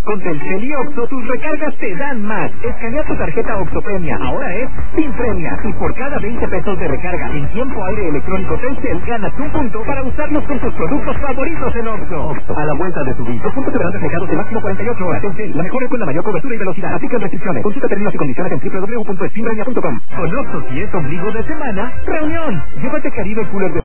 Con Telcel y Oxo, tus recargas te dan más. Escanea tu tarjeta Oxo Premia, ahora es Sin Premia. Y por cada 20 pesos de recarga en tiempo aire electrónico Telcel, ganas un punto para usarlos con tus productos favoritos en Oxo. Oxo, a la vuelta de tu vida. Los puntos se verán reflejados en máximo 48 horas. Telcel, la mejor red con la mayor cobertura y velocidad. Aplican restricciones. Consulta términos y condiciones en www.spinremia.com. Con Oxo, si es ombligo de semana, reunión. Llévate Caribe Cooler de